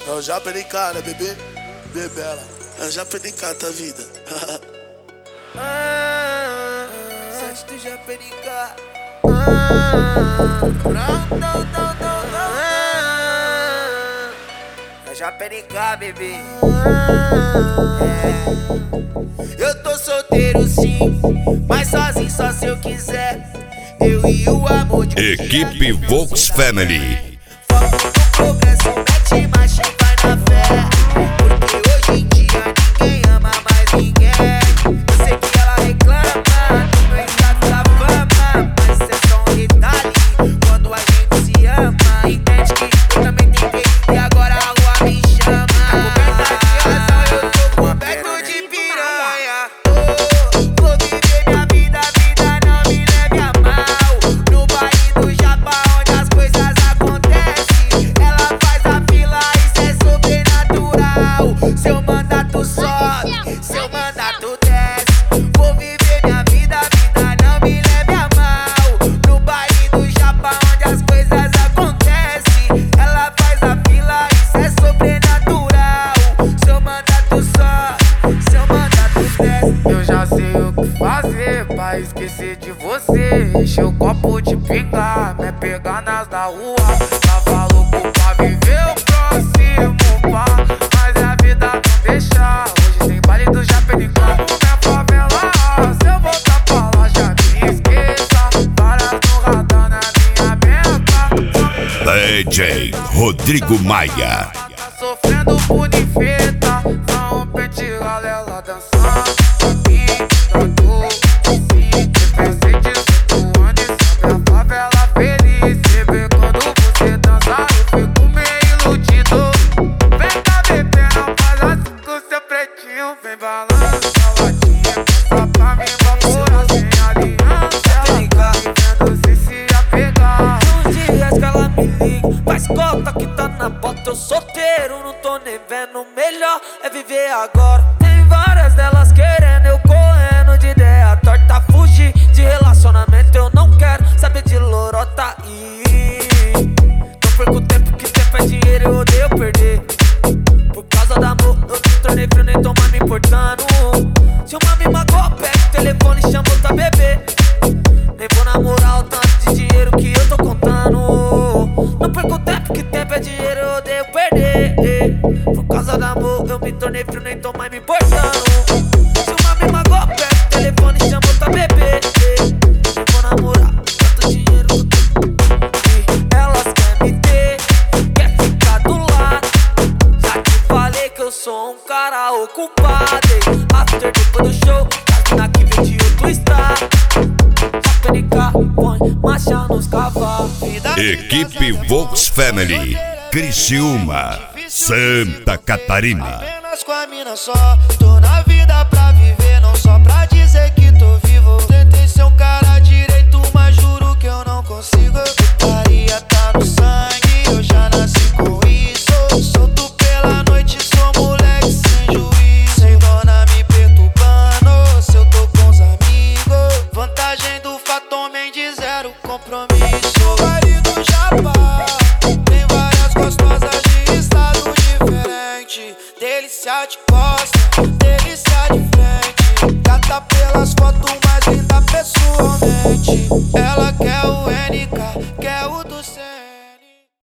É o Japa NK, né, bebê? Bebela. É o Japa NK, tá vida. Sete do Japa NK. É Japa NK, bebê. Eu tô solteiro sim, mas sozinho só se eu quiser. Eu e o amor de Equipe Vox Family. Foco no progresso, mete marcha e vai na fé. Porque hoje em dia ninguém ama mais ninguém. Eu sei que ela reclama do meu estado da fama, mas é só um detalhe quando a gente se ama. Entende que eu também tentei e agora a rua me chama. A coberta de razão, eu tô coberto de piranha. Vou viver minha vida, a vida não me leve a mal. No baile do Japa onde as coisas acontecem, ela faz a fila, isso é sobrenatural. Seu mandato sobe, seu mandato desce. Vou viver minha vida, a vida não me leve a mal. No baile do Japa onde as coisas acontecem, ela faz a fila, isso é sobrenatural. Seu mandato sobe, seu mandato desce. Eu já sei o que fazer pra esquecer de você. Encher o copo de pinga, me pegar nas da rua. Tava louco pra viver o próximo pá, mas a vida não deixa. Hoje tem baile do Japa NK minha favela. Se eu voltar pra lá já me esqueça. Várias no radar na minha meta. DJ Rodrigo Maia. Tá sofrendo por infeta. Só um pente galera dançando pra mim, pra tu, sim. Pensei 18 anos e sabe a favela feliz. Você vê quando você dança, eu fico meio iludido. Vem cá, bebê, não faz assim com seu pretinho. Vem balando a latinha, passa pra mim, vapora sem aliança. Vendo se apegar. Uns dias que ela me liga, faz conta que tá na bota. Eu solteiro, não tô nem vendo. Melhor é viver agora. Tem várias delas querendo, eu correndo de ideia torta. Fugir de relacionamento, eu não quero saber de lorota. Não perco tempo, que tempo é dinheiro, eu odeio perder. Por causa do amor, eu me tornei frio, nem tô mais me importando. Se uma me magoa, pega o telefone e chama outra bebê. Nem vou namorar o tanto de dinheiro que eu tô contando. Não perco tempo, que tempo é dinheiro, eu odeio perder. Por causa do amor, eu me tornei frio, nem tô mais me importando. Se uma me magoa, pega o telefone e chama outra bebê. Nem vou namorar tanto dinheiro que eu tô. Elas querem me ter, quer ficar do lado. Já te falei que eu sou um cara ocupado. After depois do show, as mina que vem de outro estado. Põe marcha nos cavalos. Equipe Vox Family. Criciúma, Santa Catarina. Apenas com a mina só. Tô na vida pra viver, não só pra dizer que tô vivo. Tentei ser um cara direito, mas juro que eu não consigo. Putaria tá no sangue, eu já nasci com isso. Solto pela noite, sou moleque sem juízo. Sem dona me perturbando, se eu tô com os amigos. Vantagem do fato homem de zero compromisso. O baile do Japa tem várias gostosas de estado diferente. Delícia de pobre,